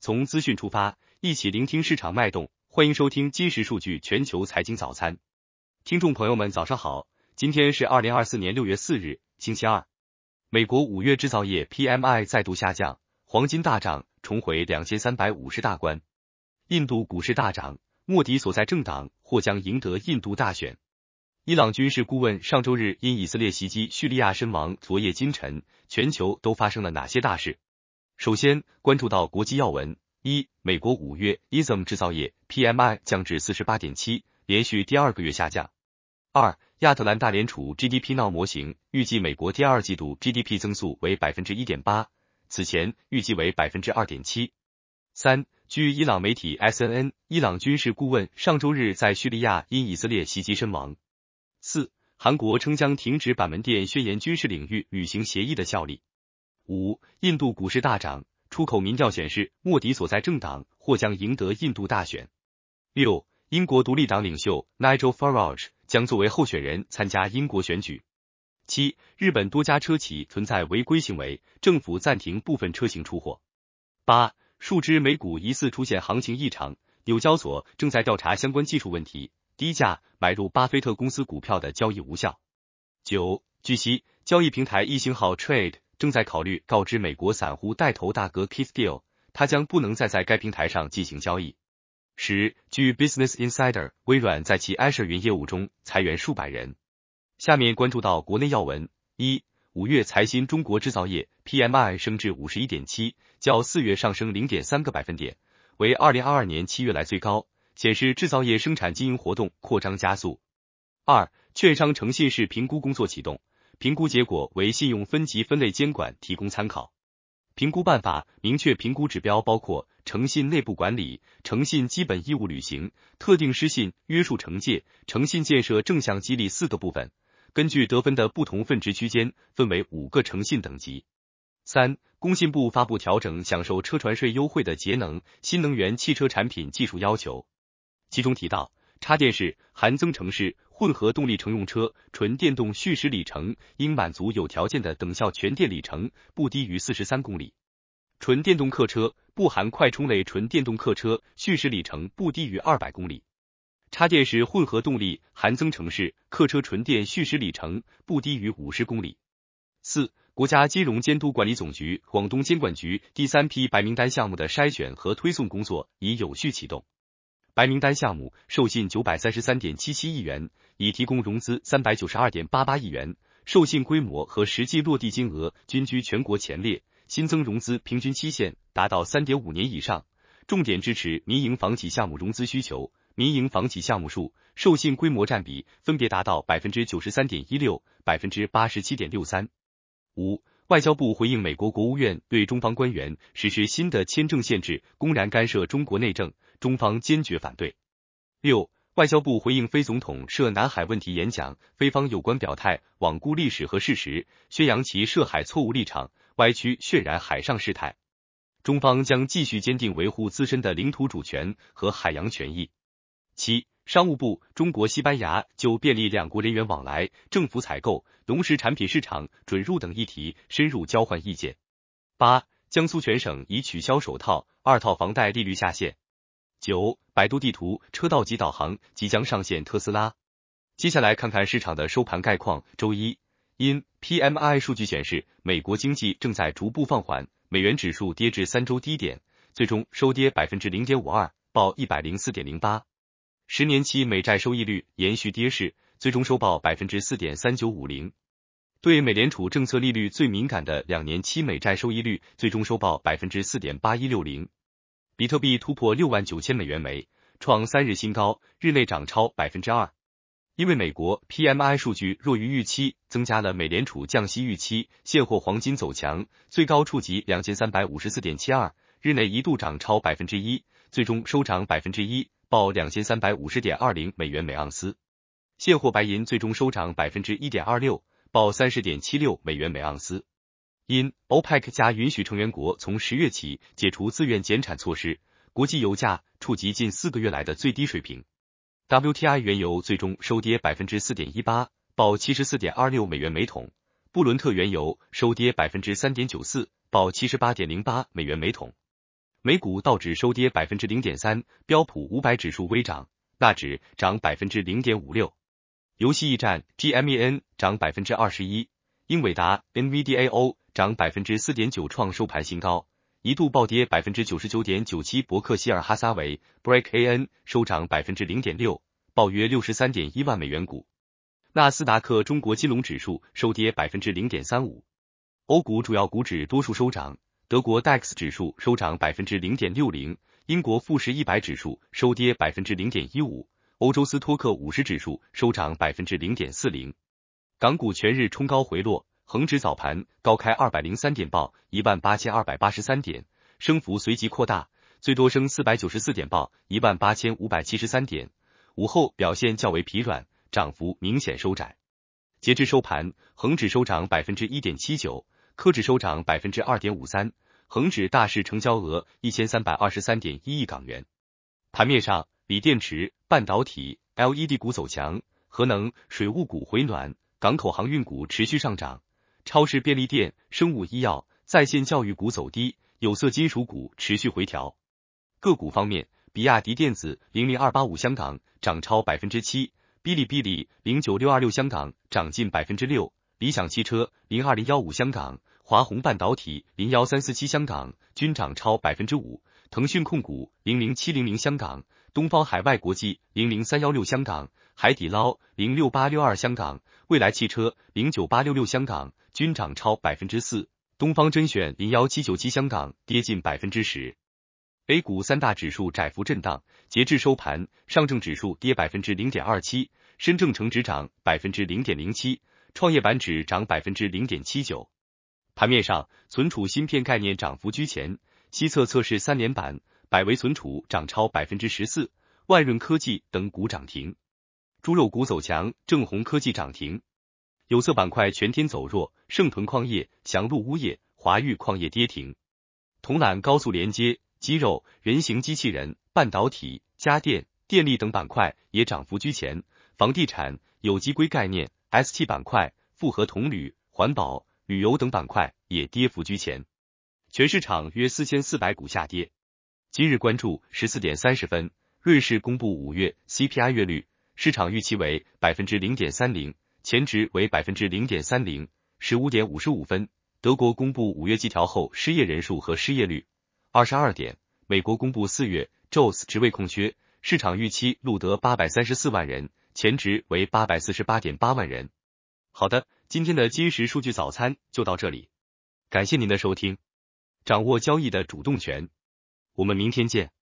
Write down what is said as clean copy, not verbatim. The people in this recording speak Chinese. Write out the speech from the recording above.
从资讯出发，一起聆听市场脉动。欢迎收听今时数据全球财经早餐。听众朋友们早上好，今天是2024年6月4日，星期二。美国5月制造业 PMI 再度下降，黄金大涨，重回2350大关。印度股市大涨，莫迪所在政党或将赢得印度大选。伊朗军事顾问上周日因以色列袭击叙利亚身亡，昨夜今晨，全球都发生了哪些大事？首先关注到国际要闻。一、美国5月 ISM 制造业 PMI 降至 48.7， 连续第二个月下降。二、亚特兰大联储 GDP Now 模型预计美国第二季度 GDP 增速为 1.8%， 此前预计为 2.7%。三、据伊朗媒体 SNN， 伊朗军事顾问上周日在叙利亚因以色列袭击身亡。四、韩国称将停止板门店宣言军事领域履行协议的效力。五、印度股市大涨，出口民调显示莫迪所在政党或将赢得印度大选。六、英国独立党领袖 Nigel Farage 将作为候选人参加英国选举。七、日本多家车企存在违规行为，政府暂停部分车型出货。八、数只美股疑似出现行情异常，纽交所正在调查相关技术问题，低价买入巴菲特公司股票的交易无效。九、据悉，交易平台一星号 Trade 正在考虑告知美国散户带头大哥 Keith Gill， 他将不能再在该平台上进行交易。十、据 Business Insider， 微软在其 Azure 云业务中裁员数百人。下面关注到国内要闻。一、5月财新中国制造业 PMI 升至 51.7， 较4月上升 0.3个百分点，为2022年7月来最高，显示制造业生产经营活动扩张加速。二、券商诚信式评估工作启动，评估结果为信用分级分类监管提供参考。评估办法明确评估指标包括诚信内部管理、诚信基本义务履行、特定失信约束惩戒、诚信建设正向激励4个部分，根据得分的不同分值区间分为5个诚信等级。三、工信部发布调整享受车船税优惠的节能新能源汽车产品技术要求，其中提到插电式、含增程式、混合动力乘用车、纯电动续时里程应满足有条件的等效全电里程不低于43公里。纯电动客车不含快充类纯电动客车续时里程不低于200公里。插电式混合动力含增程式客车纯电续时里程不低于50公里。四、国家金融监督管理总局广东监管局第3批白名单项目的筛选和推送工作已有序启动。白名单项目授信 933.77 亿元，已提供融资 392.88 亿元，授信规模和实际落地金额均居全国前列，新增融资平均期限达到 3.5 年以上，重点支持民营房企项目融资需求，民营房企项目数、授信规模占比分别达到 93.16%、87.63%。五、外交部回应美国国务院对中方官员实施新的签证限制，公然干涉中国内政，中方坚决反对。六、外交部回应非总统涉南海问题演讲，非方有关表态罔顾历史和事实，宣扬其涉海错误立场，歪曲渲染海上事态。中方将继续坚定维护自身的领土主权和海洋权益。七、商务部、中国西班牙就便利两国人员往来、政府采购、农食产品市场准入等议题深入交换意见。八、江苏全省已取消首套、2套房贷利率下限。九、百度地图车道及导航即将上线特斯拉。接下来看看市场的收盘概况。周一，因 PMI 数据显示美国经济正在逐步放缓，美元指数跌至3周低点，最终收跌 0.52%， 报 104.08。10年期美债收益率延续跌势，最终收报 4.3950。对美联储政策利率最敏感的2年期美债收益率最终收报 4.8160。比特币突破69000美元每，创3日新高，日内涨超 2%。因为美国 PMI 数据弱于预期，增加了美联储降息预期，现货黄金走强，最高触及 2354.72， 日内一度涨超 1%， 最终收涨 1%， 报 2350.20 美元每盎司。现货白银最终收涨 1.26%， 报 30.76 美元每盎司。因 OPEC 加允许成员国从10月起解除自愿减产措施，国际油价触及近4个月来的最低水平。WTI 原油最终收跌 4.18%， 报 74.26 美元每桶。布伦特原油收跌 3.94%， 报 78.08 美元每桶。 美股道指收跌 0.3%， 标普500指数微涨，纳指涨 0.56%。游戏驿站 GMEN 涨 21%， 英伟达 NVDAO 涨 4.9%， 创收盘新高，一度暴跌 99.97%。伯克希尔哈撒韦 BRACAN 收涨 0.6%， 报约 63.1万美元股。纳斯达克中国金融指数收跌 0.35%。欧股主要股指多数收涨，德国 DAX 指数收涨 0.60%， 英国富时100指数收跌 0.15%， 欧洲斯托克50指数收涨 0.40%。港股全日冲高回落，恒指早盘高开203点报 18,283 点，升幅随即扩大，最多升494点报 18,573 点，午后表现较为疲软，涨幅明显收窄。截至收盘，恒指收涨 1.79%， 科指收涨 2.53%， 恒指大市成交额 1323.1 亿港元。盘面上，锂电池、半导体、LED 股走强，核能、水务股回暖，港口航运股持续上涨，超市便利店、生物医药、在线教育股走低，有色金属股持续回调。个股方面，比亚迪电子00285香港涨超 7%， 哔哩哔哩09626香港涨近 6%， 理想汽车02015香港、华虹半导体01347香港均涨超 5%， 腾讯控股00700香港、东方海外国际00316香港、海底捞06862香港、蔚来汽车09866香港均涨超 4%， 东方甄选01797香港跌近 10%。A 股三大指数窄幅震荡，截至收盘，上证指数跌 0.27%， 深证成指涨 0.07%， 创业板指涨 0.79%。盘面上，存储芯片概念涨幅居前，西测测试3连板，百维存储涨超 14%， 万润科技等股涨停。猪肉股走强，正弘科技涨停。有色板块全天走弱，盛屯矿业、祥路钨业、华裕矿业跌停。铜缆高速连接、肌肉、人形机器人、半导体、家电、电力等板块也涨幅居前，房地产、有机硅概念、ST 板块、复合铜铝、环保、旅游等板块也跌幅居前。全市场约4400股下跌。今日关注14点30分，瑞士公布5月 CPI 月率，市场预期为 0.30%， 前值为 0.30%。15点55分，德国公布5月季调后失业人数和失业率。22点，美国公布4月 JOLTS 职位空缺，市场预期录得834万人，前值为 848.8 万人。好的，今天的今时数据早餐就到这里，感谢您的收听，掌握交易的主动权，我们明天见。